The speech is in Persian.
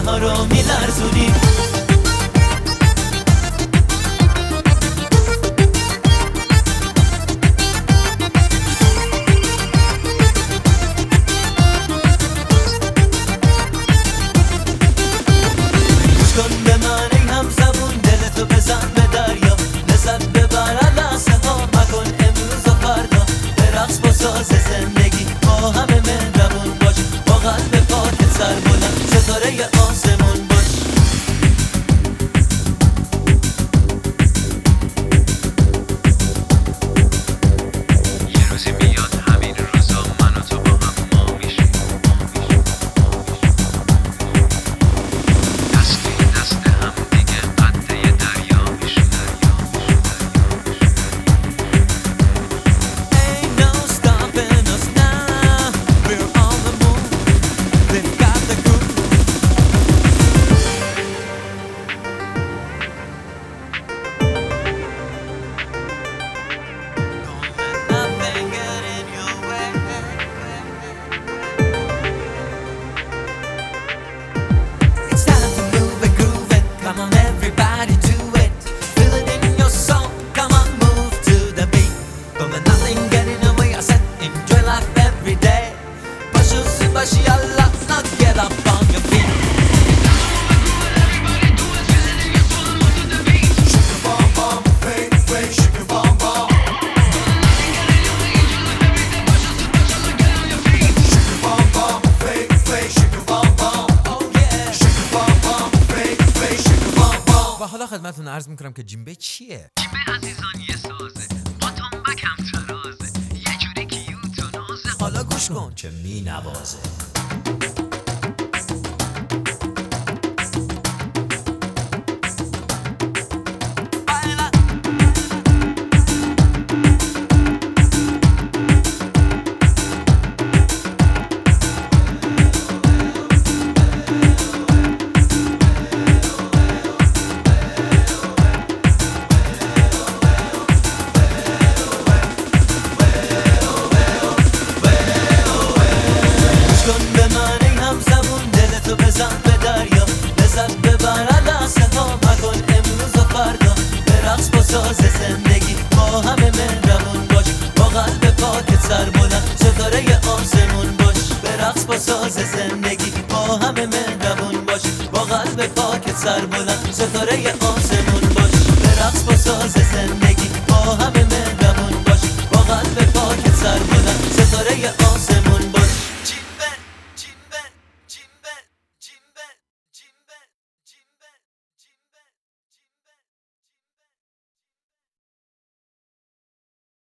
ها رو میلرزونی. کن به من ای هم زبون، دلتو بزن به دریا، لذت ببر لحظه ها، مکن امروز و فردا. به رقص با ساز زندگی با همه مهربون باش، با قلب پاکت سر بلند ستاره آسمون باش. یه روزی میاد همین روزا من و تو با هم ما میشیم، دست این دست هم دیگه قطعه دریا میشیم. Ain't no stopping us now, we're on the move, they've got the groove. Don't let nothing get in your way. It's time to move and groove it, come on everybody do it. Feel it in your soul, come on move to the beat. Don't let nothing get in the way, I said enjoy life every day. Başı yallah, now get up on your feet. و حالا خدمتتون عرض میکنم که جیمبه چیه؟ جیمبه عزیزان یه سازه با تنبک هم ترازه، یه جوری کیوت و نازه. حالا گوش کن که می نوازه. کن به من ای هم زبون، دلتو بزن به دریا، لذت ببر لحظه ها، مکن امروز و فردا. به رقص با ساز زندگی با همه مهربون باش، با قلب پاکت سر بلند ستاره آسمون باش. به رقص با ساز زندگی با همه مهربون باش، با قلب پاکت سر بلند ستاره